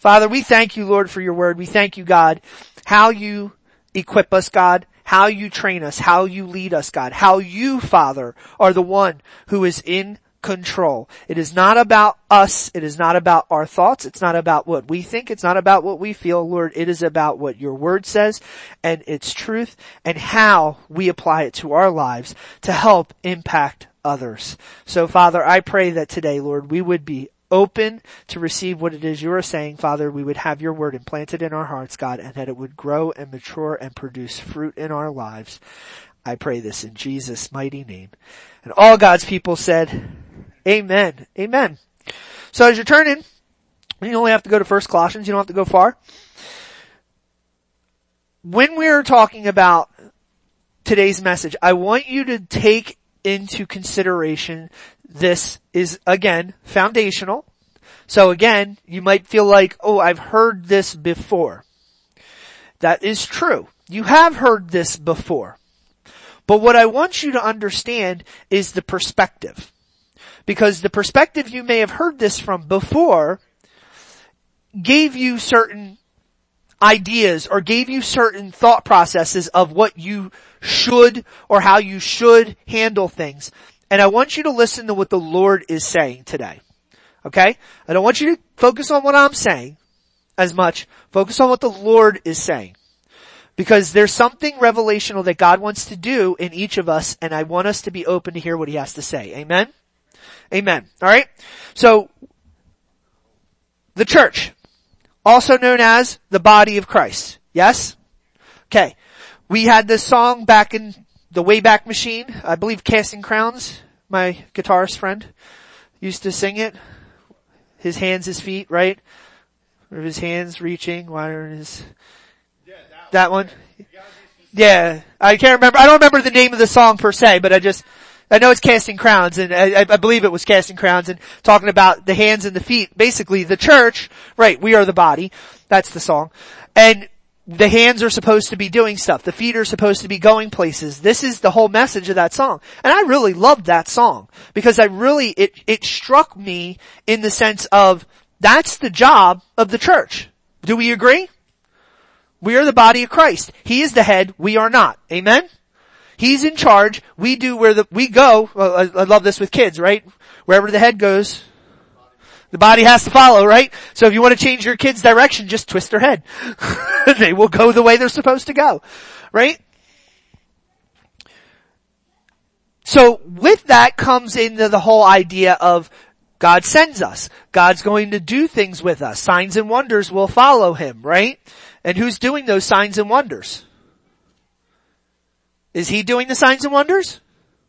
Father, we thank you, Lord, for your word. We thank you, God, how you equip us, God, how you train us, how you lead us, God, how you, Father, are the one who is in control. It is not about us. It is not about our thoughts. It's not about what we think. It's not about what we feel, Lord. It is about what your word says and its truth and how we apply it to our lives to help impact others. So, Father, I pray that today, Lord, we would be open to receive what it is you are saying, Father. We would have your word implanted in our hearts, God, and that it would grow and mature and produce fruit in our lives. I pray this in Jesus' mighty name. And all God's people said, amen. Amen. So as you're turning, you only have to go to 1 Colossians. You don't have to go far. When we're talking about today's message, I want you to take into consideration this is, again, foundational. So again, you might feel like, oh, I've heard this before. That is true. You have heard this before. But what I want you to understand is the perspective. Because the perspective you may have heard this from before gave you certain ideas or gave you certain thought processes of what you should or how you should handle things. And I want you to listen to what the Lord is saying today. Okay? I don't want you to focus on what I'm saying as much. Focus on what the Lord is saying. Because there's something revelational that God wants to do in each of us, and I want us to be open to hear what he has to say. Amen? Amen. Alright? So, the church, also known as the body of Christ. Yes? Okay. We had this song back in the Wayback Machine. I believe Casting Crowns, my guitarist friend, used to sing it. His hands, his feet, right? Or his hands reaching, why are his... That one? Yeah. I can't remember. I don't remember the name of the song per se, but I know it's Casting Crowns, and I believe it was Casting Crowns, and talking about the hands and the feet. Basically, the church, right, we are the body. That's the song. And the hands are supposed to be doing stuff. The feet are supposed to be going places. This is the whole message of that song. And I really loved that song, because it struck me in the sense of, that's the job of the church. Do we agree? We are the body of Christ. He is the head. We are not. Amen? He's in charge. We do we go. Well, I love this with kids, right? Wherever the head goes, the body has to follow, right? So if you want to change your kid's direction, just twist their head. They will go the way they're supposed to go, right? So with that comes into the whole idea of God sends us. God's going to do things with us. Signs and wonders will follow him, right? And who's doing those signs and wonders? Is he doing the signs and wonders?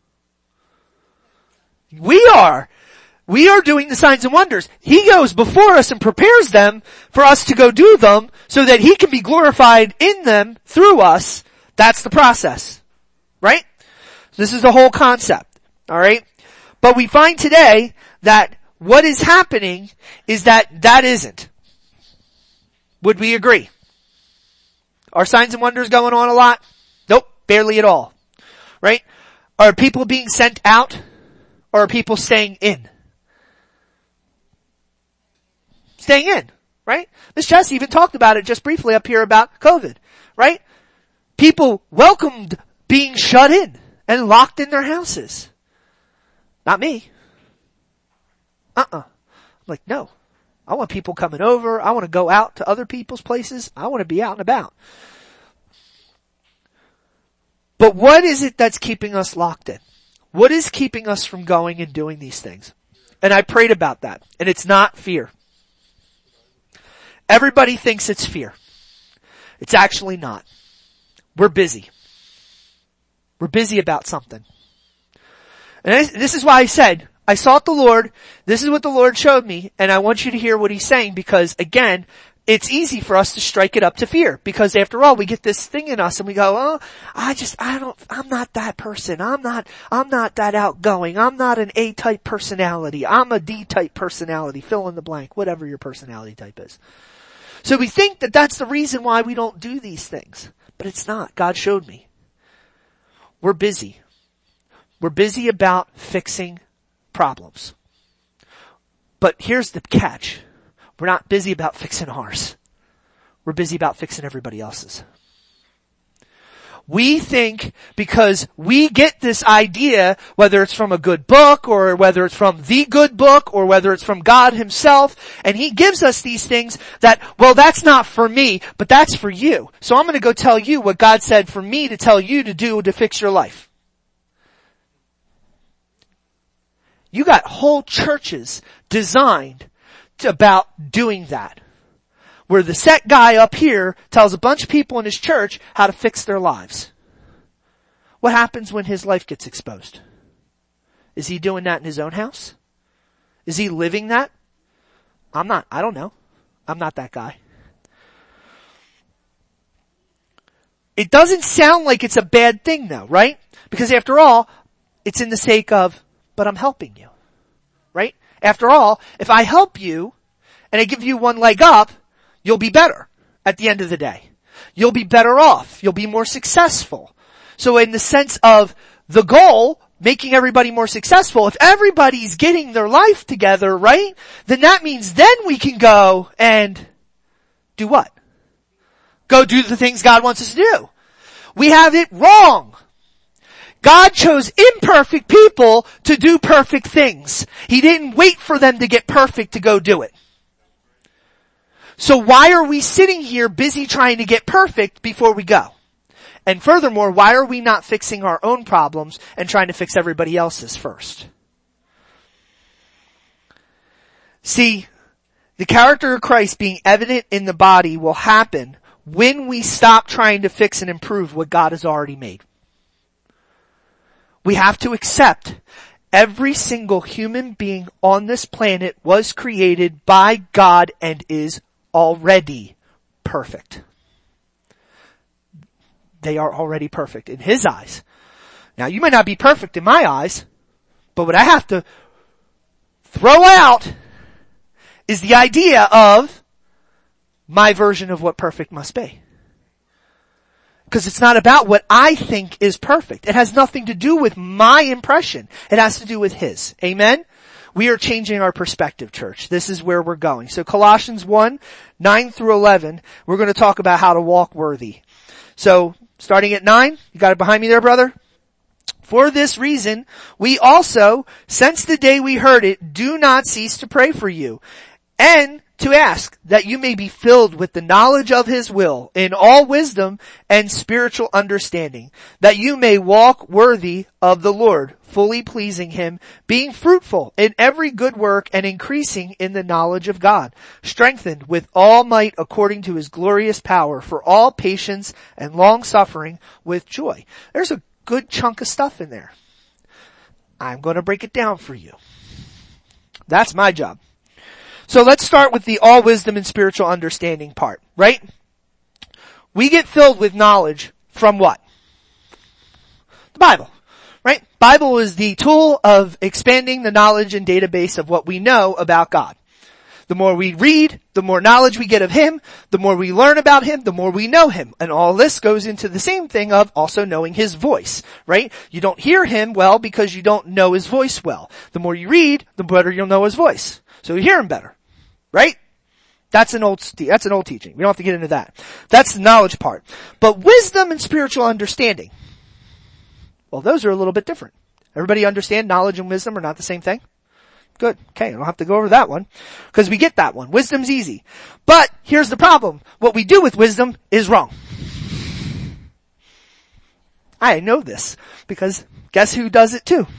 We are. We are doing the signs and wonders. He goes before us and prepares them for us to go do them so that he can be glorified in them through us. That's the process. Right? This is the whole concept. Alright? But we find today that what is happening is that isn't. Would we agree? Are signs and wonders going on a lot? Nope, barely at all. Right? Are people being sent out? Or are people staying in? Staying in, right? Miss Jess even talked about it just briefly up here about COVID, right? People welcomed being shut in and locked in their houses. Not me. I'm like, no. I want people coming over. I want to go out to other people's places. I want to be out and about. But what is it that's keeping us locked in? What is keeping us from going and doing these things? And I prayed about that. And it's not fear. Everybody thinks it's fear. It's actually not. We're busy. We're busy about something. And this is why I said, I sought the Lord. This is what the Lord showed me. And I want you to hear what he's saying, because again, it's easy for us to strike it up to fear, because after all, we get this thing in us and we go, oh, I'm not that person. I'm not that outgoing. I'm not an A-type personality. I'm a D-type personality. Fill in the blank, whatever your personality type is. So we think that that's the reason why we don't do these things, but it's not. God showed me. We're busy. We're busy about fixing problems. But here's the catch. We're not busy about fixing ours. We're busy about fixing everybody else's. We think because we get this idea, whether it's from a good book or whether it's from the good book or whether it's from God himself, and he gives us these things that, well, that's not for me, but that's for you. So I'm going to go tell you what God said for me to tell you to do to fix your life. You got whole churches designed about doing that. Where the set guy up here tells a bunch of people in his church how to fix their lives. What happens when his life gets exposed? Is he doing that in his own house? Is he living that? I don't know. I'm not that guy. It doesn't sound like it's a bad thing though, right? Because after all, it's in the sake of, but I'm helping you. Right? After all, if I help you and I give you one leg up, you'll be better at the end of the day. You'll be better off. You'll be more successful. So in the sense of the goal, making everybody more successful, if everybody's getting their life together, right, then that means then we can go and do what? Go do the things God wants us to do. We have it wrong. God chose imperfect people to do perfect things. He didn't wait for them to get perfect to go do it. So why are we sitting here busy trying to get perfect before we go? And furthermore, why are we not fixing our own problems and trying to fix everybody else's first? See, the character of Christ being evident in the body will happen when we stop trying to fix and improve what God has already made. We have to accept every single human being on this planet was created by God and is already perfect. They are already perfect in his eyes. Now you might not be perfect in my eyes, but what I have to throw out is the idea of my version of what perfect must be. Because it's not about what I think is perfect. It has nothing to do with my impression. It has to do with his. Amen? We are changing our perspective, church. This is where we're going. So Colossians 1, 9 through 11, we're going to talk about how to walk worthy. So, starting at 9, you got it behind me there, brother? For this reason, we also, since the day we heard it, do not cease to pray for you, and to ask that you may be filled with the knowledge of his will in all wisdom and spiritual understanding, that you may walk worthy of the Lord, fully pleasing him, being fruitful in every good work and increasing in the knowledge of God, strengthened with all might according to his glorious power for all patience and long suffering with joy. There's a good chunk of stuff in there. I'm going to break it down for you. That's my job. So let's start with the all wisdom and spiritual understanding part, right? We get filled with knowledge from what? The Bible, right? Bible is the tool of expanding the knowledge and database of what we know about God. The more we read, the more knowledge we get of him, the more we learn about him, the more we know him. And all this goes into the same thing of also knowing his voice, right? You don't hear him well because you don't know his voice well. The more you read, the better you'll know his voice. So you hear him better. Right? That's an old teaching. We don't have to get into that. That's the knowledge part. But wisdom and spiritual understanding, well, those are a little bit different. Everybody understand knowledge and wisdom are not the same thing? Good. Okay, I don't have to go over that one. Because we get that one. Wisdom's easy. But here's the problem. What we do with wisdom is wrong. I know this. Because guess who does it too?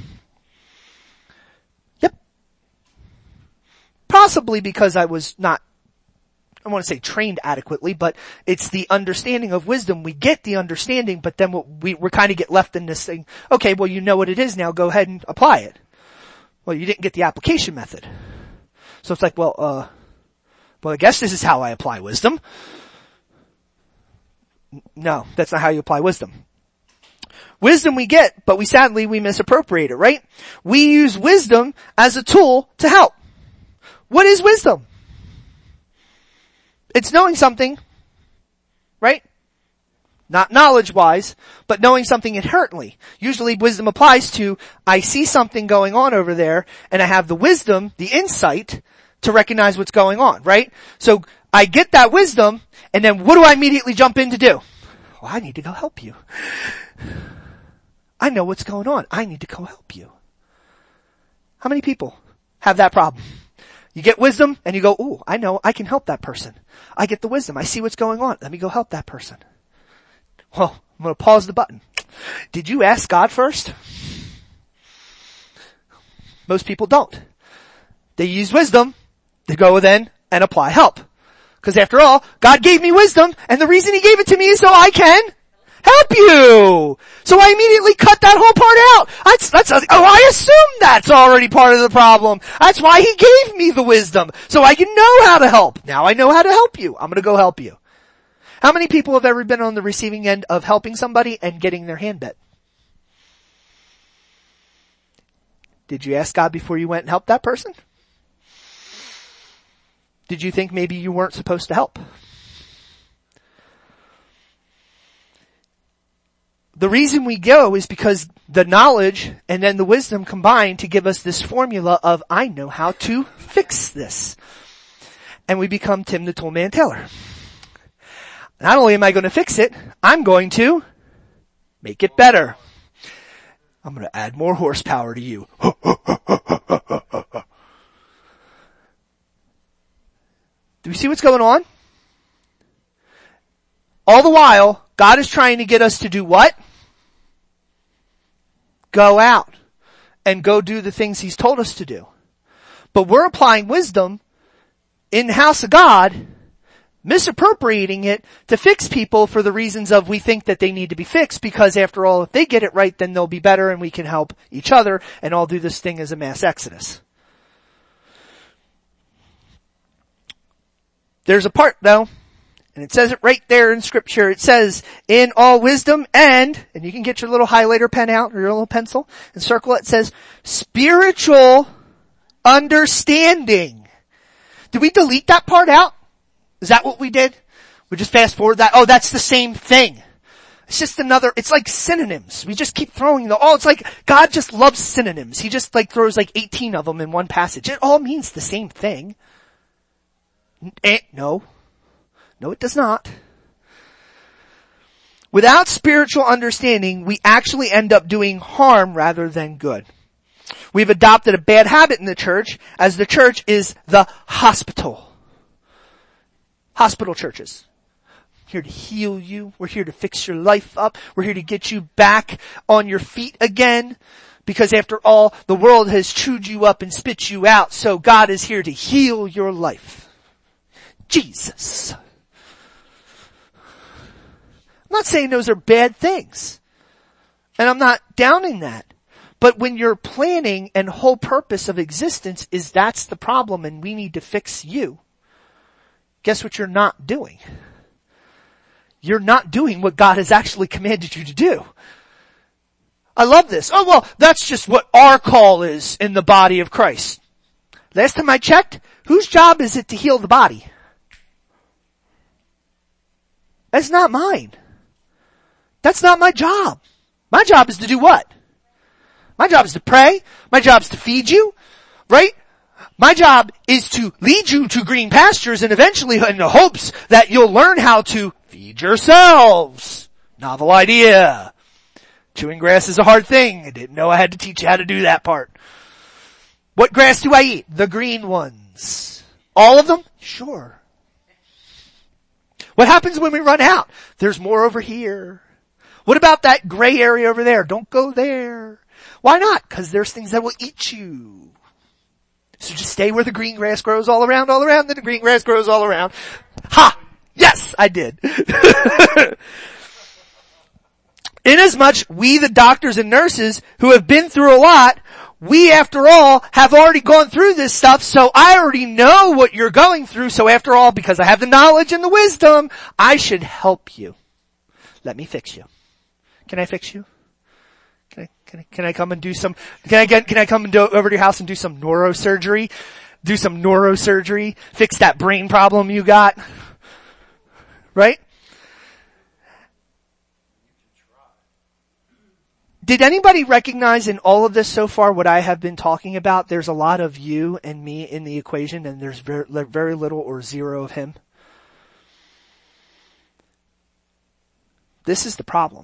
Possibly because I was not, I want to say trained adequately, but it's the understanding of wisdom. We get the understanding, but then we're kind of get left in this thing. Okay, well you know what it is now, go ahead and apply it. Well, you didn't get the application method. So it's like, well I guess this is how I apply wisdom. No, that's not how you apply wisdom. Wisdom we get, but we misappropriate it, right? We use wisdom as a tool to help. What is wisdom? It's knowing something, right? Not knowledge-wise, but knowing something inherently. Usually wisdom applies to, I see something going on over there, and I have the wisdom, the insight, to recognize what's going on, right? So I get that wisdom, and then what do I immediately jump in to do? Well, I need to go help you. I know what's going on. I need to go help you. How many people have that problem? You get wisdom and you go, ooh, I know, I can help that person. I get the wisdom. I see what's going on. Let me go help that person. Well, I'm going to pause the button. Did you ask God first? Most people don't. They use wisdom to go then and apply help. Because after all, God gave me wisdom, and the reason He gave it to me is so I can help you. So I immediately cut that whole part out. I assume that's already part of the problem. That's why He gave me the wisdom, so I can know how to help. Now I know how to help you. I'm gonna go help you. How many people have ever been on the receiving end of helping somebody and getting their hand bit? Did you ask God before you went and helped that person? Did you think maybe you weren't supposed to help? The reason we go is because the knowledge and then the wisdom combine to give us this formula of, I know how to fix this. And we become Tim the Toolman Taylor. Not only am I going to fix it, I'm going to make it better. I'm going to add more horsepower to you. Do we see what's going on? All the while, God is trying to get us to do what? Go out and go do the things He's told us to do. But we're applying wisdom in the house of God, misappropriating it to fix people for the reasons of we think that they need to be fixed, because after all, if they get it right, then they'll be better and we can help each other and all do this thing as a mass exodus. There's a part though, and it says it right there in scripture. It says, in all wisdom and you can get your little highlighter pen out or your little pencil and circle it. It says, spiritual understanding. Did we delete that part out? Is that what we did? We just fast forward that? Oh, that's the same thing. It's just it's like synonyms. We just keep throwing it's like God just loves synonyms. He just throws 18 of them in one passage. It all means the same thing. No, it does not. Without spiritual understanding, we actually end up doing harm rather than good. We've adopted a bad habit in the church, as the church is the hospital. Hospital churches. Here to heal you. We're here to fix your life up. We're here to get you back on your feet again. Because after all, the world has chewed you up and spit you out. So God is here to heal your life. Jesus. I'm not saying those are bad things. And I'm not downing that. But when your planning and whole purpose of existence is that's the problem and we need to fix you, guess what you're not doing? You're not doing what God has actually commanded you to do. I love this. Oh, well, that's just what our call is in the body of Christ. Last time I checked, whose job is it to heal the body? That's not mine. That's not my job. My job is to do what? My job is to pray. My job is to feed you, right? My job is to lead you to green pastures and eventually in the hopes that you'll learn how to feed yourselves. Novel idea. Chewing grass is a hard thing. I didn't know I had to teach you how to do that part. What grass do I eat? The green ones. All of them? Sure. What happens when we run out? There's more over here. What about that gray area over there? Don't go there. Why not? Because there's things that will eat you. So just stay where the green grass grows all around, then the green grass grows all around. Ha! Yes, I did. Inasmuch we, the doctors and nurses who have been through a lot, we after all have already gone through this stuff, so I already know what you're going through, so after all, because I have the knowledge and the wisdom, I should help you. Let me fix you. Can I fix you? Can I come and do some, can I come and over to your house and do some neurosurgery? Do some neurosurgery? Fix that brain problem you got? Right? Did anybody recognize in all of this so far what I have been talking about? There's a lot of you and me in the equation, and there's very little or zero of him. This is the problem.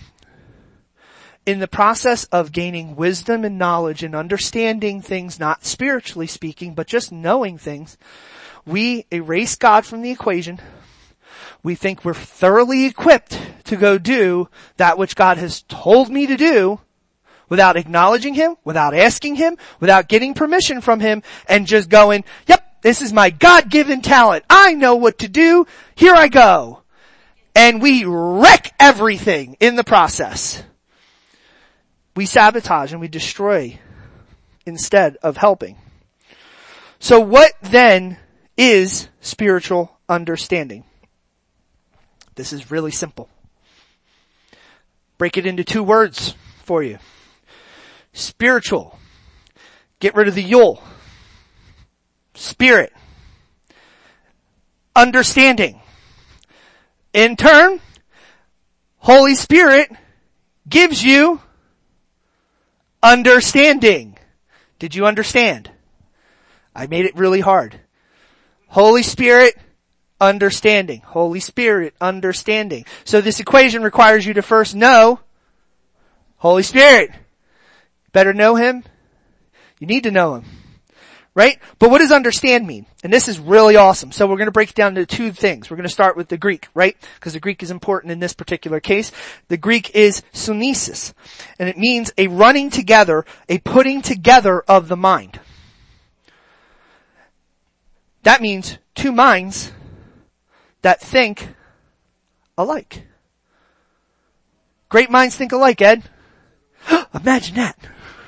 In the process of gaining wisdom and knowledge and understanding things, not spiritually speaking, but just knowing things, we erase God from the equation. We think we're thoroughly equipped to go do that which God has told me to do without acknowledging him, without asking him, without getting permission from him, and just going, yep, this is my God-given talent. I know what to do. Here I go. And we wreck everything in the process. We sabotage and we destroy instead of helping. So what then is spiritual understanding? This is really simple. Break it into 2 words for you. Spiritual. Get rid of the yul. Spirit. Understanding. In turn, Holy Spirit gives you understanding. Did you understand? I made it really hard. Holy Spirit, understanding. Holy Spirit, understanding. So this equation requires you to first know Holy Spirit. Better know him. You need to know him. Right? But what does understand mean? And this is really awesome. So we're going to break it down into 2 things. We're going to start with the Greek, right? Because the Greek is important in this particular case. The Greek is sunesis. And it means a running together, a putting together of the mind. That means 2 minds that think alike. Great minds think alike, Ed. Imagine that.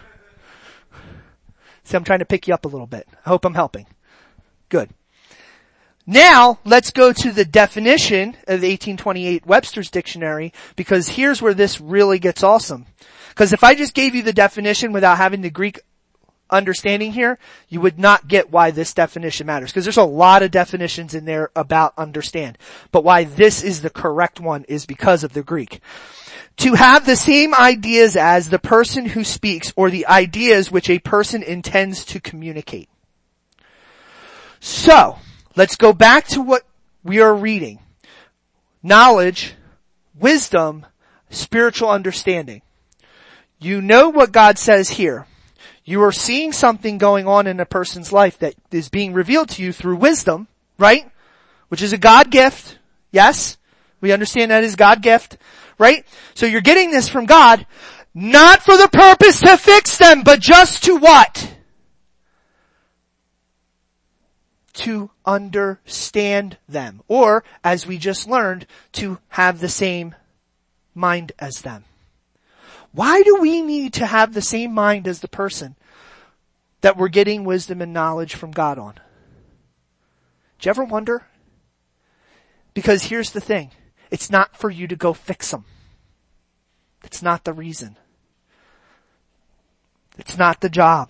See, I'm trying to pick you up a little bit. I hope I'm helping. Good. Now, let's go to the definition of the 1828 Webster's Dictionary, because here's where this really gets awesome. Because if I just gave you the definition without having the Greek understanding here, you would not get why this definition matters. Because there's a lot of definitions in there about understand. But why this is the correct one is because of the Greek. To have the same ideas as the person who speaks, or the ideas which a person intends to communicate. So, let's go back to what we are reading. Knowledge, wisdom, spiritual understanding. You know what God says here. You are seeing something going on in a person's life that is being revealed to you through wisdom, right? Which is a God gift. Yes? We understand that is God gift. Right? So you're getting this from God, not for the purpose to fix them, but just to what? To understand them. Or, as we just learned, to have the same mind as them. Why do we need to have the same mind as the person that we're getting wisdom and knowledge from God on? Did you ever wonder? Because here's the thing. It's not for you to go fix them. It's not the reason. It's not the job.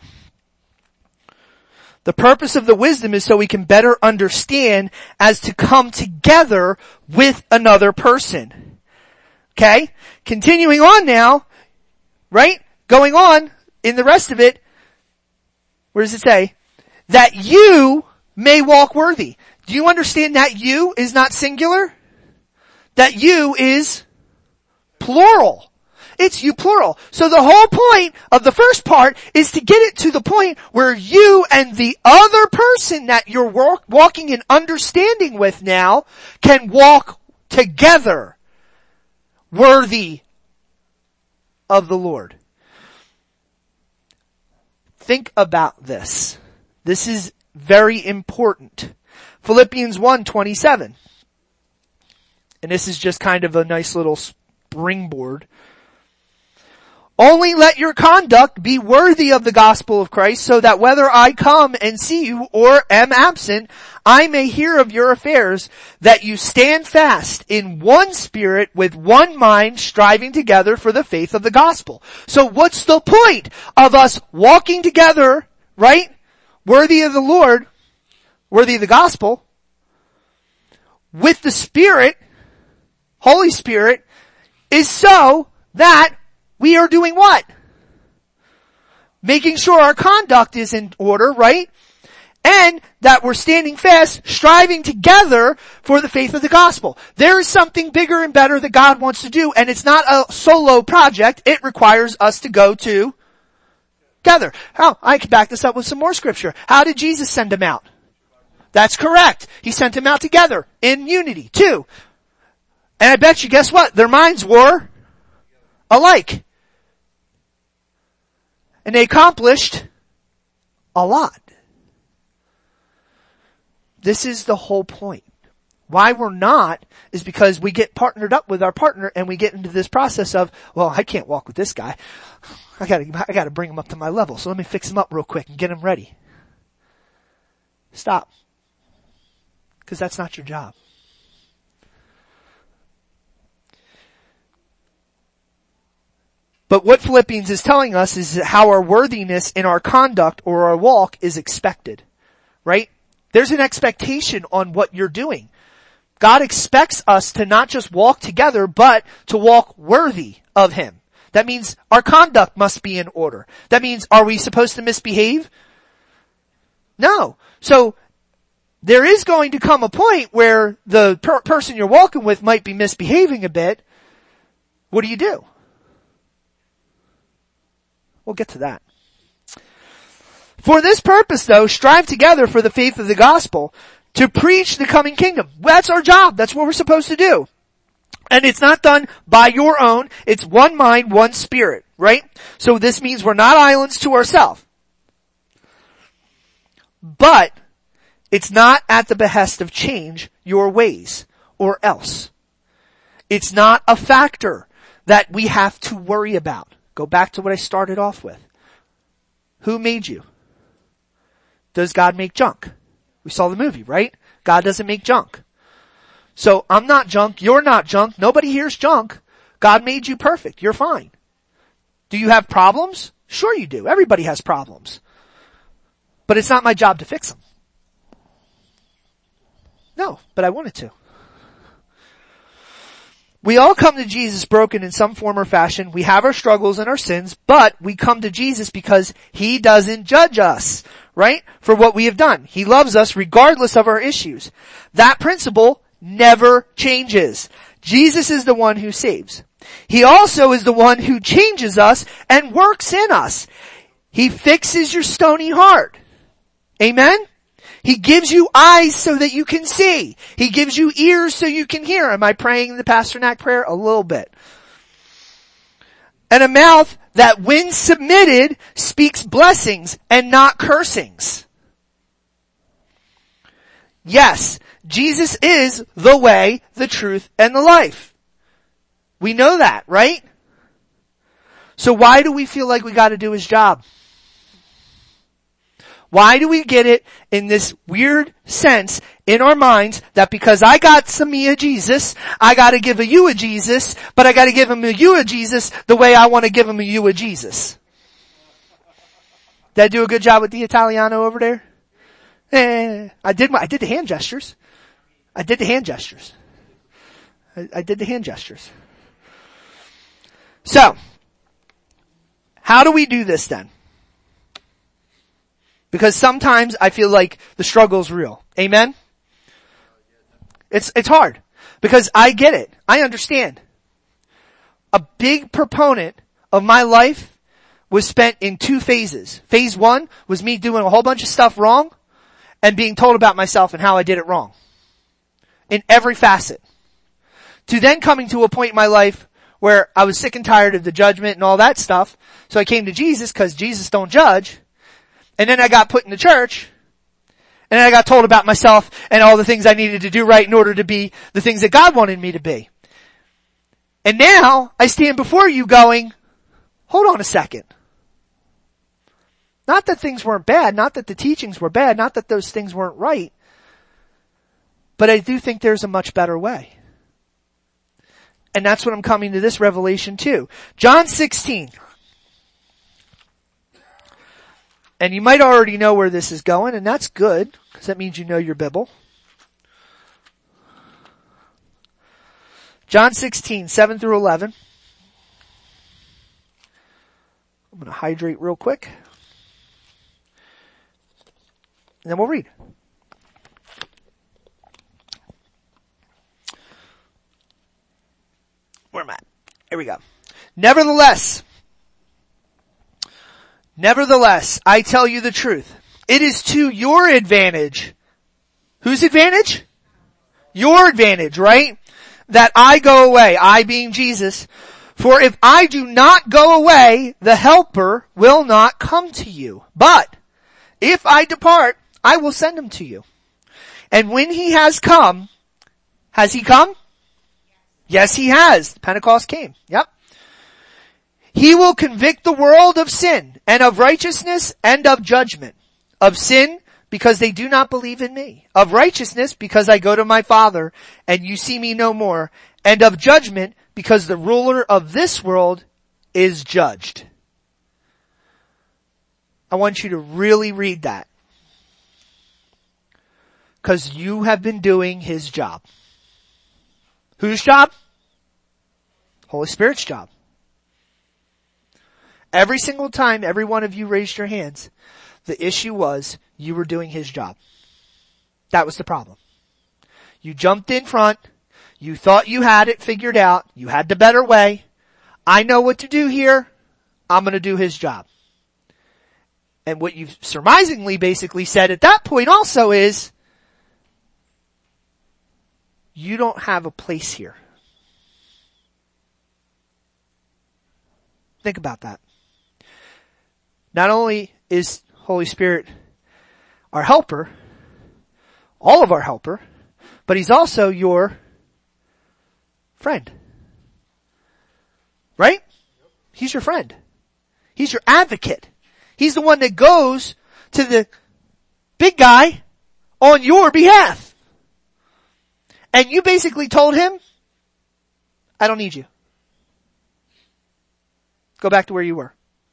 The purpose of the wisdom is so we can better understand as to come together with another person. Okay? Continuing on now, right? Going on in the rest of it, where does it say? That you may walk worthy. Do you understand that you is not singular? That you is plural. It's you plural. So the whole point of the first part is to get it to the point where you and the other person that you're walking in understanding with now can walk together worthy of the Lord. Think about this. This is very important. Philippians 1:27. And this is just kind of a nice little springboard. Only let your conduct be worthy of the gospel of Christ, so that whether I come and see you or am absent, I may hear of your affairs, that you stand fast in one spirit with one mind, striving together for the faith of the gospel. So what's the point of us walking together, right? Worthy of the Lord, worthy of the gospel, with the Spirit, Holy Spirit, is so that we are doing what? Making sure our conduct is in order, right? And that we're standing fast, striving together for the faith of the gospel. There is something bigger and better that God wants to do, and it's not a solo project. It requires us to go together. I can back this up with some more scripture. How did Jesus send them out? That's correct. He sent them out together, in unity, too. And I bet you, guess what? Their minds were alike. And they accomplished a lot. This is the whole point. Why we're not is because we get partnered up with our partner and we get into this process of, well, I can't walk with this guy. I gotta bring him up to my level. So let me fix him up real quick and get him ready. Stop. Because that's not your job. But what Philippians is telling us is how our worthiness in our conduct or our walk is expected. Right? There's an expectation on what you're doing. God expects us to not just walk together, but to walk worthy of Him. That means our conduct must be in order. That means, are we supposed to misbehave? No. So, there is going to come a point where the person you're walking with might be misbehaving a bit. What do? We'll get to that. For this purpose, though, strive together for the faith of the gospel, to preach the coming kingdom. That's our job. That's what we're supposed to do. And it's not done by your own. It's one mind, one spirit, right? So this means we're not islands to ourselves. But it's not at the behest of change your ways or else. It's not a factor that we have to worry about. Go back to what I started off with. Who made you? Does God make junk? We saw the movie, right? God doesn't make junk. So I'm not junk. You're not junk. Nobody here's junk. God made you perfect. You're fine. Do you have problems? Sure you do. Everybody has problems. But it's not my job to fix them. No, but I wanted to. We all come to Jesus broken in some form or fashion. We have our struggles and our sins, but we come to Jesus because He doesn't judge us, right? For what we have done. He loves us regardless of our issues. That principle never changes. Jesus is the one who saves. He also is the one who changes us and works in us. He fixes your stony heart. Amen? He gives you eyes so that you can see. He gives you ears so you can hear. Am I praying the Pasternak prayer? A little bit. And a mouth that when submitted speaks blessings and not cursings. Yes, Jesus is the way, the truth, and the life. We know that, right? So why do we feel like we gotta do His job? Why do we get it in this weird sense in our minds that because I got some me a Jesus, I gotta give a you a Jesus, but I gotta give him a you a Jesus the way I want to give him a you a Jesus? Did I do a good job with the Italiano over there? I did the hand gestures. I did the hand gestures. So, how do we do this then? Because sometimes I feel like the struggle's real. Amen? It's hard. Because I get it. I understand. A big proponent of my life was spent in 2 phases. Phase 1 was me doing a whole bunch of stuff wrong and being told about myself and how I did it wrong. In every facet. To then coming to a point in my life where I was sick and tired of the judgment and all that stuff. So I came to Jesus because Jesus don't judge. And then I got put in the church, and then I got told about myself and all the things I needed to do right in order to be the things that God wanted me to be. And now, I stand before you going, hold on a second. Not that things weren't bad, not that the teachings were bad, not that those things weren't right, but I do think there's a much better way. And that's what I'm coming to this revelation too. John 16. And you might already know where this is going, and that's good, because that means you know your Bible. John 16, 7 through 11. hydrate real quick. And then we'll read. Where am I? Here we go. Nevertheless, I tell you the truth. It is to your advantage. Whose advantage? Your advantage, right? That I go away, I being Jesus. For if I do not go away, the Helper will not come to you. But if I depart, I will send him to you. And when he has come, has he come? Yes, he has. Pentecost came. Yep. He will convict the world of sin and of righteousness and of judgment. Of sin, because they do not believe in me. Of righteousness, because I go to my Father and you see me no more. And of judgment, because the ruler of this world is judged. I want you to really read that. Because you have been doing his job. Whose job? Holy Spirit's job. Every single time every one of you raised your hands, the issue was you were doing his job. That was the problem. You jumped in front. You thought you had it figured out. You had the better way. I know what to do here. I'm going to do his job. And what you've surmisingly basically said at that point also is, you don't have a place here. Think about that. Not only is Holy Spirit our helper, all of our helper, but he's also your friend. Right? He's your friend. He's your advocate. He's the one that goes to the big guy on your behalf. And you basically told him, I don't need you. Go back to where you were.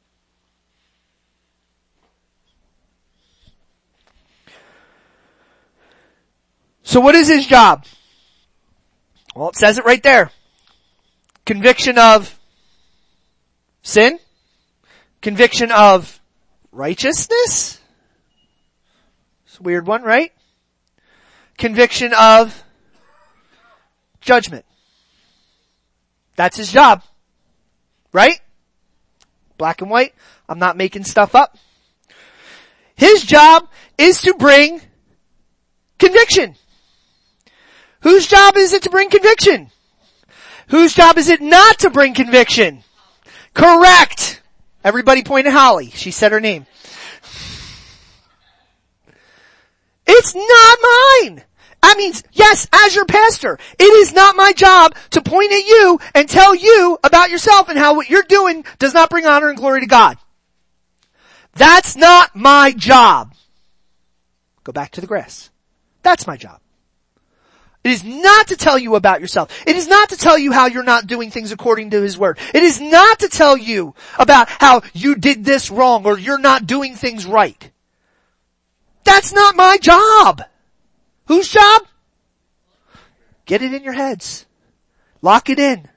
So what is his job? Well, it says it right there. Conviction of sin. Conviction of righteousness. It's a weird one, right? Conviction of judgment. That's his job. Right? Black and white. I'm not making stuff up. His job is to bring conviction. Whose job is it to bring conviction? Whose job is it not to bring conviction? Correct. Everybody point at Holly. She said her name. It's not mine. That means, yes, as your pastor, it is not my job to point at you and tell you about yourself and how what you're doing does not bring honor and glory to God. That's not my job. Go back to the grass. That's my job. It is not to tell you about yourself. It is not to tell you how you're not doing things according to his word. It is not to tell you about how you did this wrong or you're not doing things right. That's not my job. Whose job? Get it in your heads. Lock it in.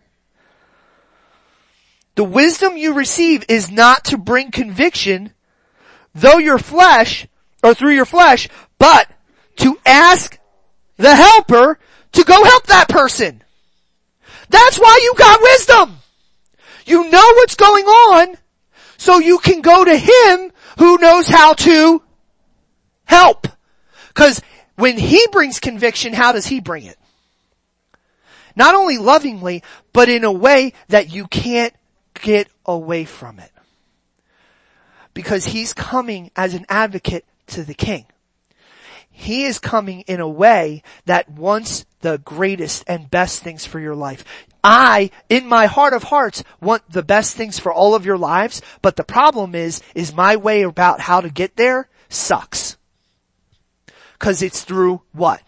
The wisdom you receive is not to bring conviction, through your flesh, but to ask the helper to go help that person. That's why you got wisdom. You know what's going on, so you can go to him who knows how to help. Because when he brings conviction, how does he bring it? Not only lovingly, but in a way that you can't get away from it. Because he's coming as an advocate to the king. He is coming in a way that wants the greatest and best things for your life. I, in my heart of hearts, want the best things for all of your lives, but the problem is my way about how to get there sucks. 'Cause it's through what?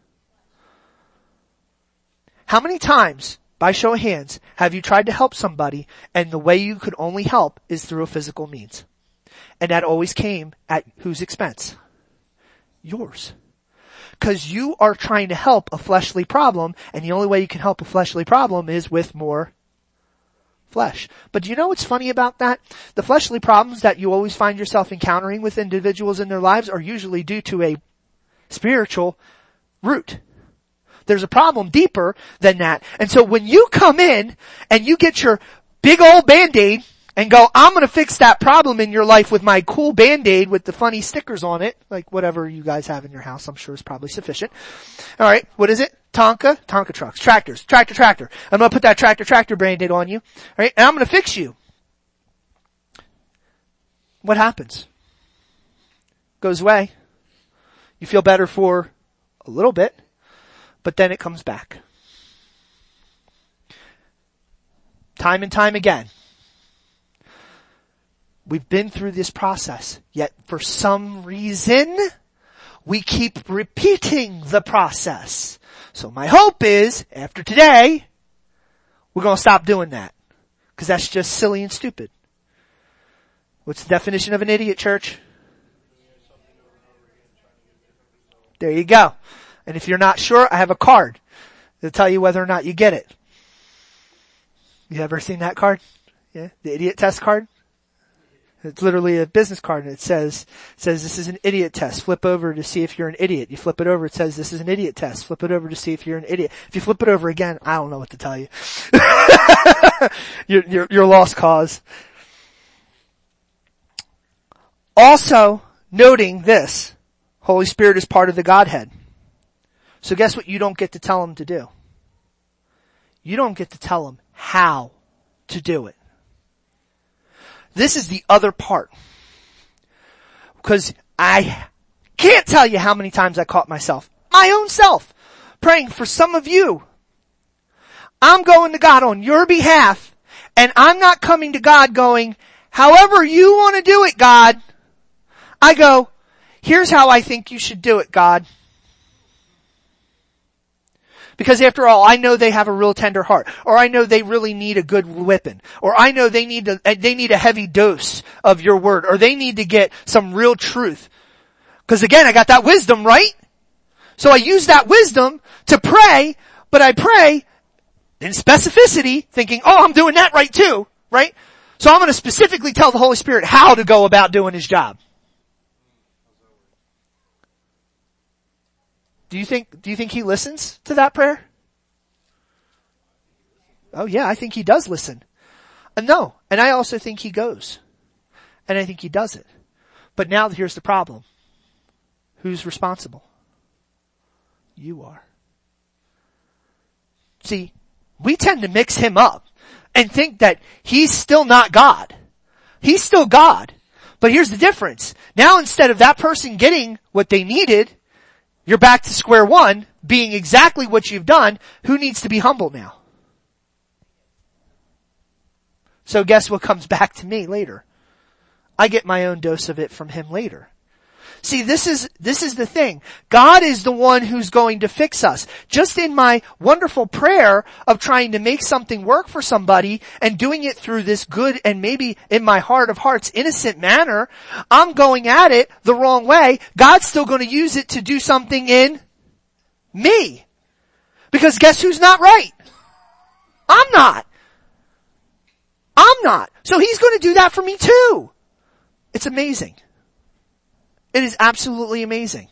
How many times, by show of hands, have you tried to help somebody and the way you could only help is through a physical means? And that always came at whose expense? Yours. 'Cause you are trying to help a fleshly problem, and the only way you can help a fleshly problem is with more flesh. But do you know what's funny about that? The fleshly problems that you always find yourself encountering with individuals in their lives are usually due to a spiritual root. There's a problem deeper than that. And so when you come in and you get your big old Band-Aid and go, I'm gonna fix that problem in your life with my cool Band-Aid with the funny stickers on it, like whatever you guys have in your house, I'm sure is probably sufficient. Alright, what is it? Tonka trucks, tractors, tractor. I'm gonna put that tractor Band-Aid on you, alright, and I'm gonna fix you. What happens? Goes away. You feel better for a little bit, but then it comes back. Time and time again. We've been through this process, yet for some reason, we keep repeating the process. So my hope is, after today, we're gonna stop doing that. Because that's just silly and stupid. What's the definition of an idiot, church? There you go. And if you're not sure, I have a card that'll tell you whether or not you get it. You ever seen that card? Yeah? The idiot test card? It's literally a business card and it says this is an idiot test. Flip over to see if you're an idiot. You flip it over, it says this is an idiot test. Flip it over to see if you're an idiot. If you flip it over again, I don't know what to tell you. You're lost cause. Also, noting this, Holy Spirit is part of the Godhead. So guess what you don't get to tell him to do? You don't get to tell him how to do it. This is the other part. Because I can't tell you how many times I caught myself, my own self, praying for some of you. I'm going to God on your behalf, and I'm not coming to God going, however you want to do it, God. I go, here's how I think you should do it, God. Because after all, I know they have a real tender heart, or I know they really need a good whipping, or I know they need a heavy dose of your word, or they need to get some real truth. Because again, I got that wisdom, right? So I use that wisdom to pray, but I pray in specificity, thinking, oh, I'm doing that right too, right? So I'm going to specifically tell the Holy Spirit how to go about doing his job. Do you think he listens to that prayer? Oh yeah, I think he does listen. No, and I also think he goes. And I think he does it. But now here's the problem. Who's responsible? You are. See, we tend to mix him up and think that he's still not God. He's still God. But here's the difference. Now instead of that person getting what they needed, you're back to square one, being exactly what you've done. Who needs to be humble now? So guess what comes back to me later? I get my own dose of it from him later. See, this is the thing. God is the one who's going to fix us. Just in my wonderful prayer of trying to make something work for somebody and doing it through this good and maybe in my heart of hearts innocent manner, I'm going at it the wrong way. God's still going to use it to do something in me. Because guess who's not right? I'm not. So he's going to do that for me too. It's amazing. It is absolutely amazing.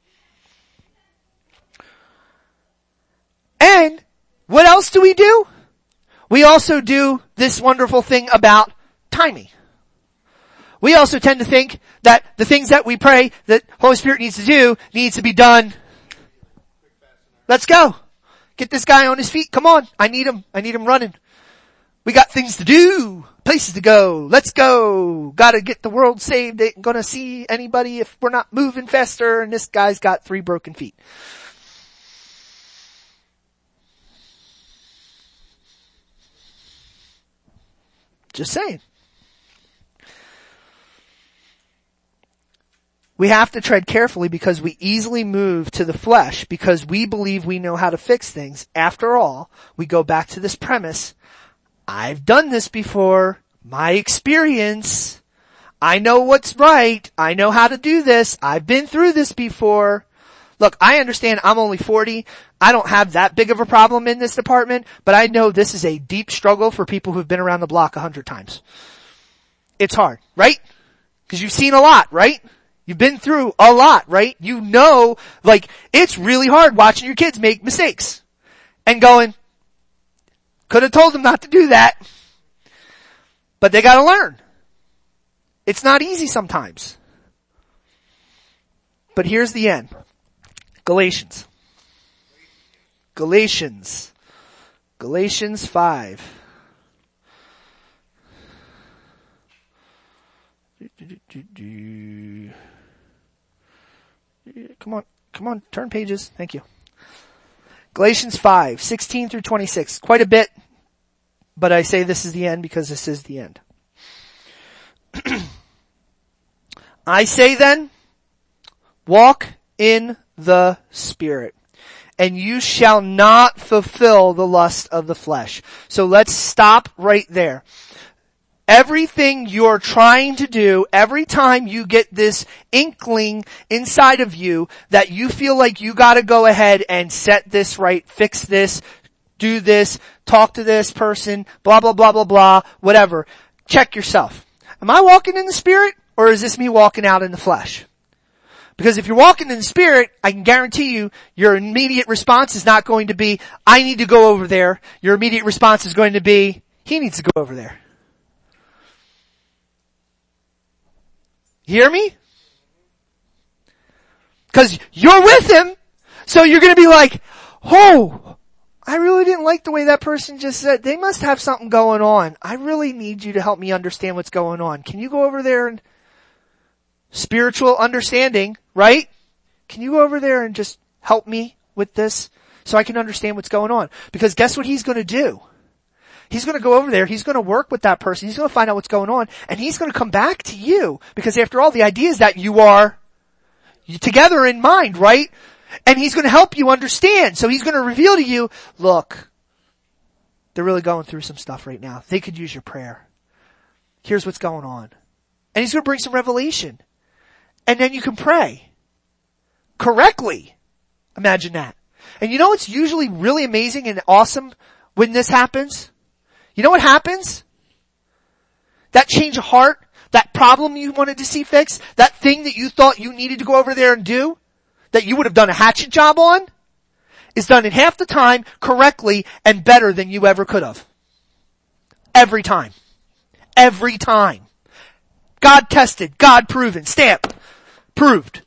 And what else do? We also do this wonderful thing about timing. We also tend to think that the things that we pray that Holy Spirit needs to do needs to be done. Let's go. Get this guy on his feet. Come on. I need him running. We got things to do, places to go. Let's go. Gotta get the world saved. Ain't gonna see anybody if we're not moving faster, and this guy's got 3 broken feet. Just saying. We have to tread carefully because we easily move to the flesh because we believe we know how to fix things. After all, we go back to this premise. I've done this before. My experience. I know what's right. I know how to do this. I've been through this before. Look, I understand I'm only 40. I don't have that big of a problem in this department, but I know this is a deep struggle for people who've been around the block 100 times. It's hard, right? Because you've seen a lot, right? You've been through a lot, right? You know, like, it's really hard watching your kids make mistakes and going, could have told them not to do that, but they gotta learn. It's not easy sometimes. But here's the end. Galatians 5. Come on, turn pages. Thank you. Galatians 5, 16 through 26. Quite a bit, but I say this is the end because this is the end. I say then, walk in the Spirit, and you shall not fulfill the lust of the flesh. So let's stop right there. Everything you're trying to do, every time you get this inkling inside of you that you feel like you gotta go ahead and set this right, fix this, do this, talk to this person, blah, blah, blah, blah, blah, whatever. Check yourself. Am I walking in the Spirit, or is this me walking out in the flesh? Because if you're walking in the Spirit, I can guarantee you, your immediate response is not going to be, I need to go over there. Your immediate response is going to be, he needs to go over there. You hear me? Because you're with him, so you're going to be like, oh, I really didn't like the way that person just said. They must have something going on. I really need you to help me understand what's going on. Can you go over there and spiritual understanding, right? Can you go over there and just help me with this so I can understand what's going on? Because guess what he's going to do? He's going to go over there, he's going to work with that person, he's going to find out what's going on, and he's going to come back to you. Because after all, the idea is that you are together in mind, right? And he's going to help you understand. So he's going to reveal to you, look, they're really going through some stuff right now. They could use your prayer. Here's what's going on. And he's going to bring some revelation. And then you can pray correctly. Imagine that. And you know what's usually really amazing and awesome when this happens? You know what happens? That change of heart, that problem you wanted to see fixed, that thing that you thought you needed to go over there and do, that you would have done a hatchet job on, is done in half the time correctly and better than you ever could have. Every time. Every time. God tested, God proven, stamp, proved.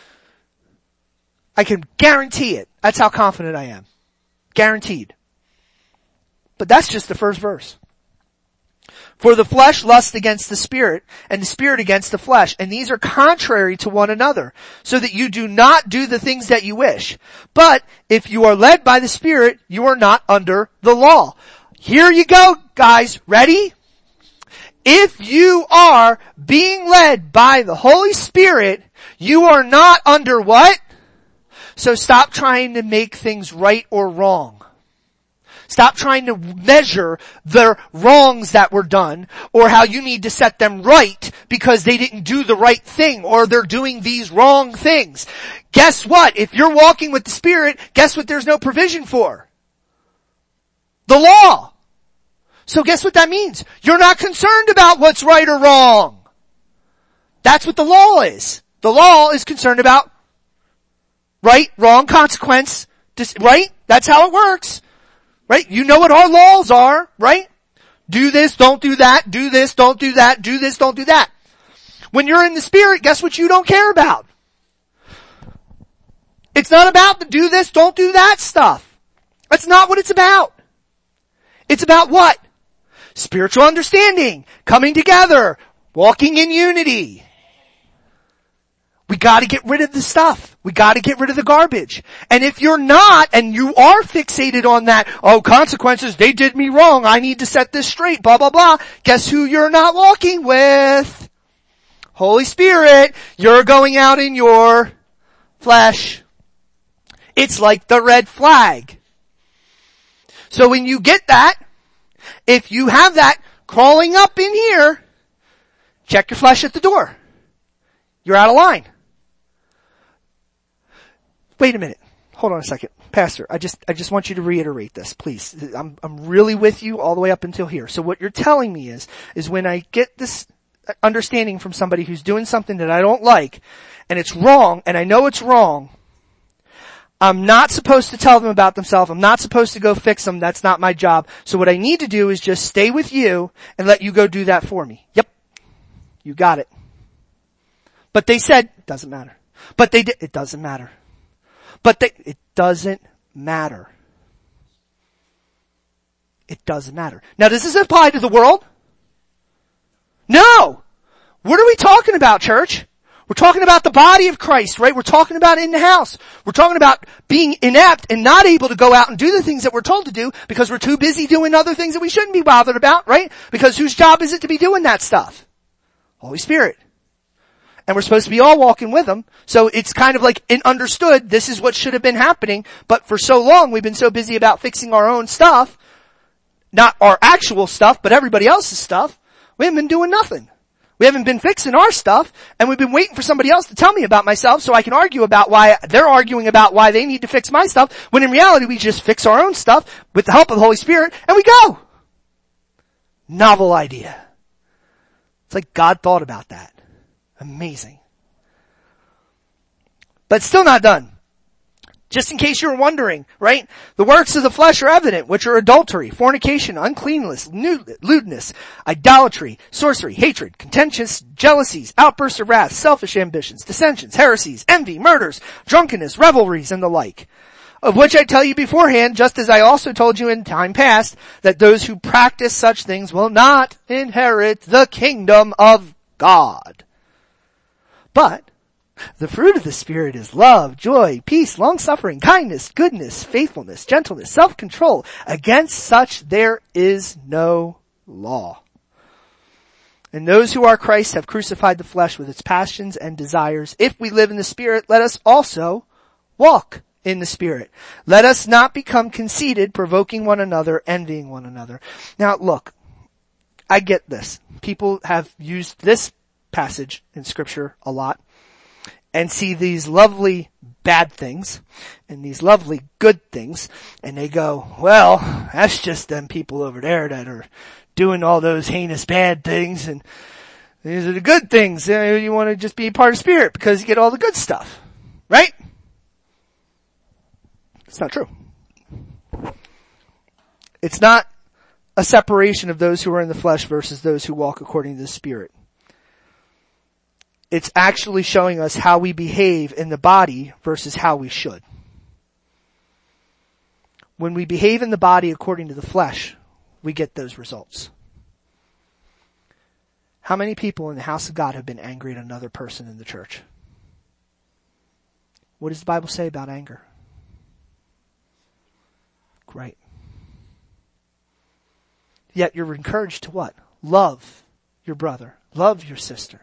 I can guarantee it. That's how confident I am. Guaranteed. But that's just the first verse. For the flesh lusts against the Spirit, and the Spirit against the flesh, and these are contrary to one another, so that you do not do the things that you wish. But if you are led by the Spirit, you are not under the law. Here you go, guys. Ready? If you are being led by the Holy Spirit, you are not under what? So stop trying to make things right or wrong. Stop trying to measure the wrongs that were done or how you need to set them right because they didn't do the right thing or they're doing these wrong things. Guess what? If you're walking with the Spirit, guess what there's no provision for? The law. So guess what that means? You're not concerned about what's right or wrong. That's what the law is. The law is concerned about right, wrong, consequence, right? That's how it works. Right? You know what our laws are, right? Do this, don't do that, do this, don't do that, do this, don't do that. When you're in the Spirit, guess what you don't care about? It's not about the do this, don't do that stuff. That's not what it's about. It's about what? Spiritual understanding, coming together, walking in unity. We gotta get rid of the stuff. We gotta get rid of the garbage. And if you're not, and you are fixated on that, oh, consequences, they did me wrong, I need to set this straight, blah, blah, blah. Guess who you're not walking with? Holy Spirit. You're going out in your flesh. It's like the red flag. So when you get that, if you have that crawling up in here, check your flesh at the door. You're out of line. wait a minute. Hold on a second. Pastor, I just want you to reiterate this, please. I'm really with you all the way up until here. So what you're telling me is when I get this understanding from somebody who's doing something that I don't like, and it's wrong, and I know it's wrong, I'm not supposed to tell them about themselves. I'm not supposed to go fix them. That's not my job. So what I need to do is just stay with you and let you go do that for me. Yep. You got it. But they said, it doesn't matter. But they did, it doesn't matter. It doesn't matter. It doesn't matter. Now does this apply to the world? No! What are we talking about, church? We're talking about the body of Christ, right? We're talking about in the house. We're talking about being inept and not able to go out and do the things that we're told to do because we're too busy doing other things that we shouldn't be bothered about, right? Because whose job is it to be doing that stuff? Holy Spirit. And we're supposed to be all walking with Him. So it's kind of like understood this is what should have been happening. But for so long we've been so busy about fixing our own stuff. Not our actual stuff, but everybody else's stuff. We haven't been doing nothing. We haven't been fixing our stuff, and we've been waiting for somebody else to tell me about myself so I can argue about why they're arguing about why they need to fix my stuff, when in reality we just fix our own stuff with the help of the Holy Spirit, and we go. Novel idea. It's like God thought about that. Amazing. But still not done. Just in case you were wondering, right? The works of the flesh are evident, which are adultery, fornication, uncleanness, lewdness, idolatry, sorcery, hatred, contentious, jealousies, outbursts of wrath, selfish ambitions, dissensions, heresies, envy, murders, drunkenness, revelries, and the like. Of which I tell you beforehand, just as I also told you in time past, that those who practice such things will not inherit the kingdom of God. But the fruit of the Spirit is love, joy, peace, long-suffering, kindness, goodness, faithfulness, gentleness, self-control. Against such there is no law. And those who are Christ have crucified the flesh with its passions and desires. If we live in the Spirit, let us also walk in the Spirit. Let us not become conceited, provoking one another, envying one another. Now look, I get this. People have used this passage in Scripture a lot and see these lovely bad things and these lovely good things, and they go, well, that's just them people over there that are doing all those heinous bad things, and these are the good things. You want to just be part of Spirit because you get all the good stuff. Right? It's not true. It's not a separation of those who are in the flesh versus those who walk according to the Spirit. It's actually showing us how we behave in the body versus how we should. When we behave in the body according to the flesh, we get those results. How many people in the house of God have been angry at another person in the church? What does the Bible say about anger? Great. Yet you're encouraged to what? Love your brother. Love your sister.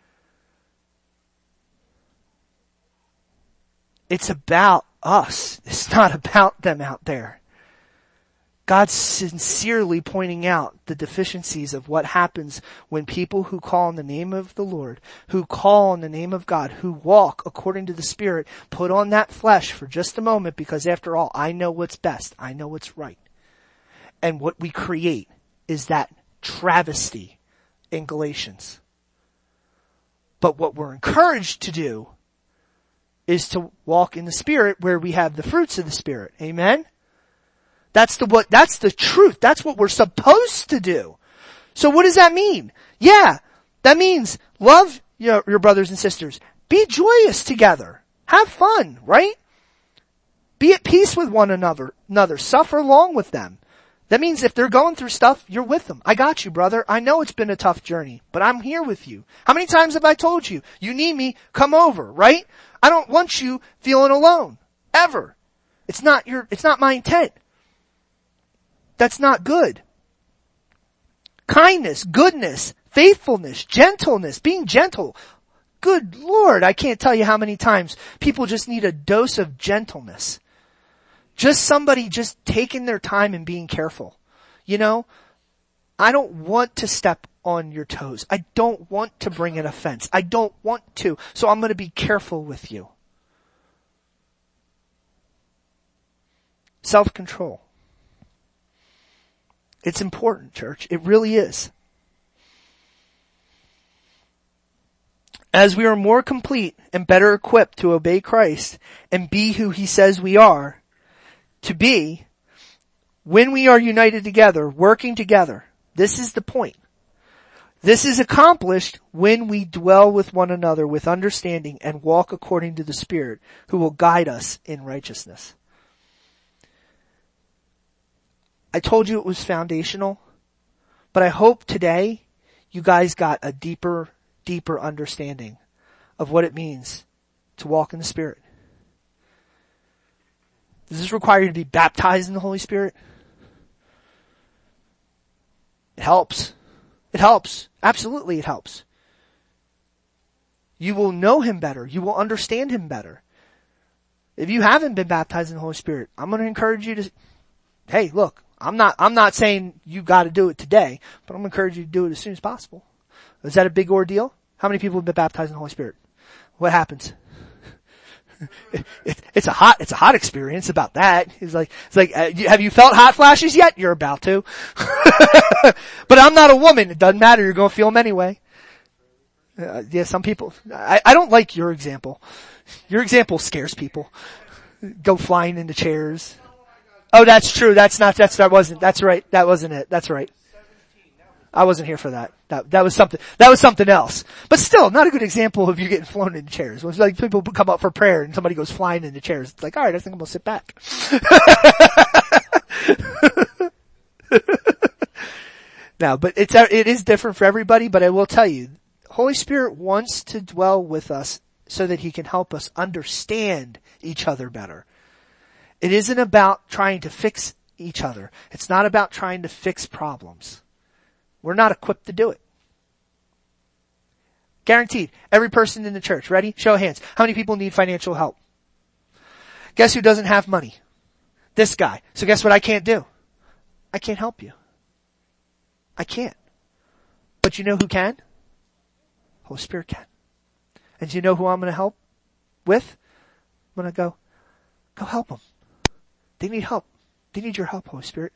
It's about us. It's not about them out there. God's sincerely pointing out the deficiencies of what happens when people who call on the name of the Lord, who call on the name of God, who walk according to the Spirit, put on that flesh for just a moment, because after all, I know what's best. I know what's right. And what we create is that travesty in Galatians. But what we're encouraged to do is to walk in the Spirit where we have the fruits of the Spirit. Amen? That's the truth. That's what we're supposed to do. So what does that mean? Yeah, that means love your brothers and sisters. Be joyous together. Have fun, right? Be at peace with one another. Suffer along with them. That means if they're going through stuff, you're with them. I got you, brother. I know it's been a tough journey, but I'm here with you. How many times have I told you, you need me, come over, right? I don't want you feeling alone. Ever. It's not my intent. That's not good. Kindness, goodness, faithfulness, gentleness, being gentle. Good Lord, I can't tell you how many times people just need a dose of gentleness. Just somebody just taking their time and being careful. You know, I don't want to step on your toes. I don't want to bring an offense. I don't want to. So I'm going to be careful with you. Self-control. It's important, church. It really is. As we are more complete and better equipped to obey Christ and be who he says we are to be, when we are united together, working together, this is the point. This is accomplished when we dwell with one another with understanding and walk according to the Spirit, who will guide us in righteousness. I told you it was foundational, but I hope today you guys got a deeper understanding of what it means to walk in the Spirit. Does this require you to be baptized in the Holy Spirit? It helps. It helps. Absolutely it helps. You will know him better. You will understand him better. If you haven't been baptized in the Holy Spirit, I'm going to encourage you to, hey, look, I'm not saying you got to do it today, but I'm going to encourage you to do it as soon as possible. Is that a big ordeal? How many people have been baptized in the Holy Spirit? What happens? It's a hot experience about that. It's like, have you felt hot flashes yet? You're about to. But I'm not a woman. It doesn't matter. You're going to feel them anyway. Yeah, some people, I don't like your example. Your example scares people. Go flying into chairs. Oh, that's true. That's right. That wasn't it. That's right. I wasn't here for that. That was something else. But still, not a good example of you getting flown into chairs. It was like people come up for prayer and somebody goes flying into chairs. It's like, alright, I think I'm gonna sit back. No, but it is different for everybody, but I will tell you, Holy Spirit wants to dwell with us so that he can help us understand each other better. It isn't about trying to fix each other. It's not about trying to fix problems. We're not equipped to do it. Guaranteed. Every person in the church. Ready? Show of hands. How many people need financial help? Guess who doesn't have money? This guy. So guess what I can't do? I can't help you. I can't. But you know who can? Holy Spirit can. And do you know who I'm going to help with? I'm going to go help them. They need help. They need your help, Holy Spirit.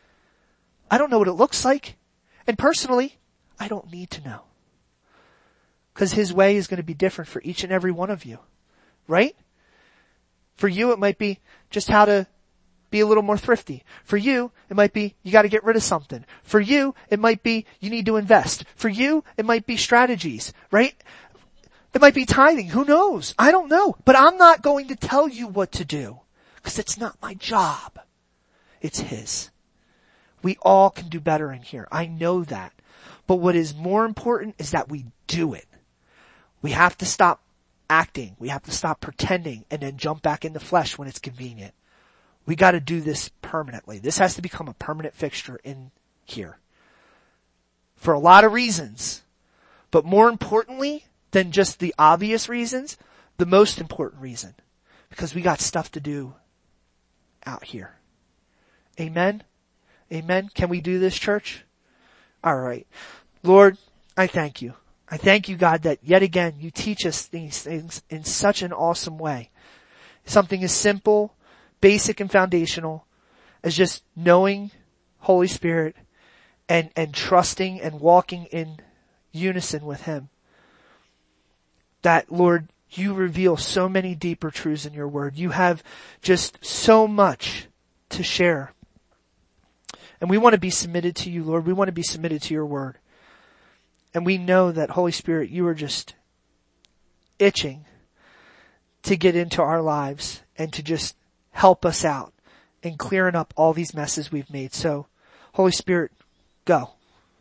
I don't know what it looks like. And personally, I don't need to know. Because his way is going to be different for each and every one of you. Right? For you, it might be just how to be a little more thrifty. For you, it might be you got to get rid of something. For you, it might be you need to invest. For you, it might be strategies. Right? It might be tithing. Who knows? I don't know. But I'm not going to tell you what to do. Because it's not my job. It's his. We all can do better in here. I know that. But what is more important is that we do it. We have to stop acting. We have to stop pretending and then jump back in the flesh when it's convenient. We got to do this permanently. This has to become a permanent fixture in here. For a lot of reasons. But more importantly than just the obvious reasons, the most important reason. Because we got stuff to do out here. Amen? Amen. Can we do this, church? All right. Lord, I thank you. I thank you, God, that yet again you teach us these things in such an awesome way. Something as simple, basic, and foundational as just knowing Holy Spirit and trusting and walking in unison with him. That, Lord, you reveal so many deeper truths in your word. You have just so much to share. And we want to be submitted to you, Lord. We want to be submitted to your word. And we know that, Holy Spirit, you are just itching to get into our lives and to just help us out in clearing up all these messes we've made. So, Holy Spirit, go.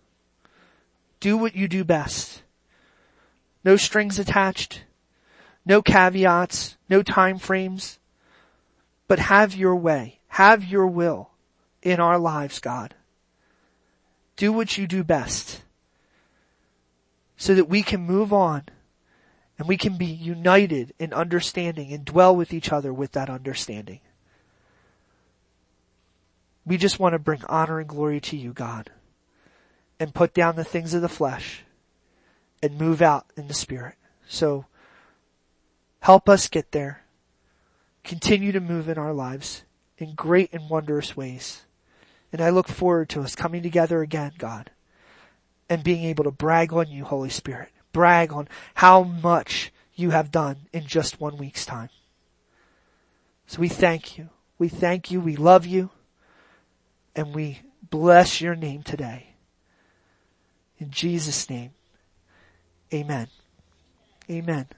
Do what you do best. No strings attached. No caveats. No time frames. But have your way. Have your will in our lives, God. Do what you do best so that we can move on and we can be united in understanding and dwell with each other with that understanding. We just want to bring honor and glory to you, God, and put down the things of the flesh and move out in the Spirit. So help us get there. Continue to move in our lives. in great and wondrous ways. And I look forward to us coming together again, God, and being able to brag on you, Holy Spirit. Brag on how much you have done in just 1 week's time. So we thank you. We thank you. We love you. And we bless your name today. In Jesus' name, amen. Amen.